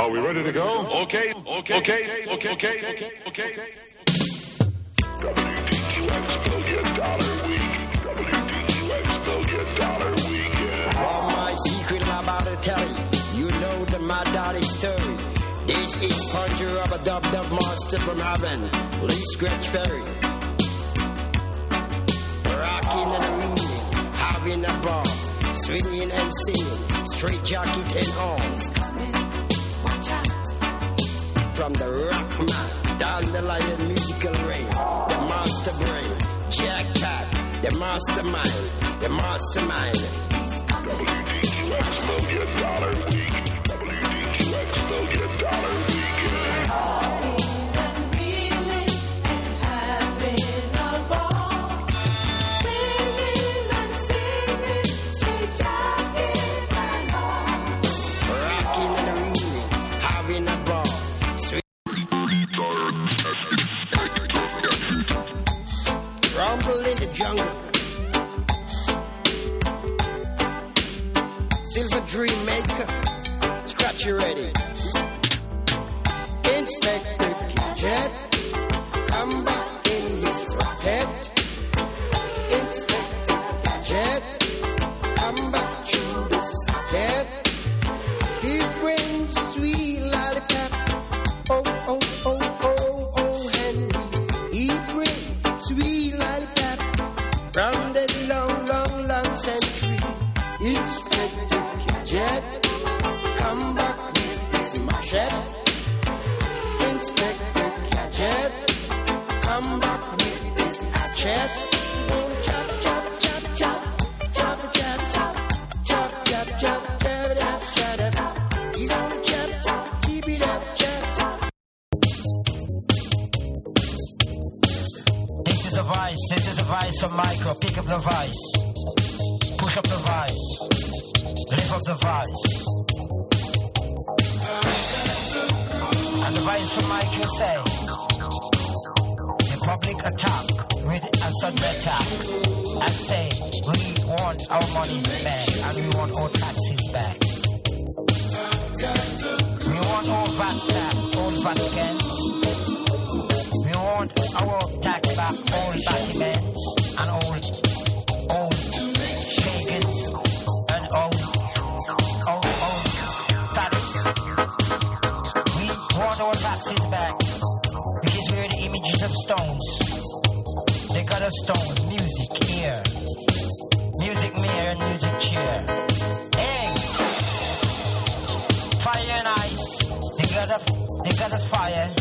Are we ready to go? Okay. WDQX Billion Dollar Week. WDQX Billion Dollar Weekend. From my secret I'm about to tell you, you know the my daddy story. This is Conjure of a dub monster from heaven, Lee Scratch Perry. Rocking and reading, having a ball, swinging and singing, straight jacket and all. From the rock man, down the lion musical rain, the master brain, Jack Pat, the mastermind, the mastermind. WDQX Billion Dollar Week. WDQX Billion Dollar Weekend. Rocking and reeling, having a ball. Rumble in the jungle. Silver Dream Maker. Scratch you ready. Inspector Gadget. Come back in his rocket. Inspector Gadget. Come back to the socket. He brings sweet lollipop. Oh, oh, oh, oh, oh, Henry. He brings sweet lollipop from the long, long, long century. Inspector Gadget, come back with his machete. Inspector Gadget, come back with his hatchet. Chop, chop, chop, chop, chop, chop, chop, chop, chop, chop, chop, chop. He's on the chop, keep it up, chop. This is the vice of micro. Pick up the vice. Push up the vice. Lift up the vice. And the vice from micro say, the public attack with and sudden attack and say, we want our money back and we want our taxes back. We want all VAT back, all Vaticans. We want our tax back, all Vaticans and all pagans and all tax. We want our taxes back because we're the images of stones. They got a stone, music here, music mirror and music chair. Hey, fire and ice. They got a fire.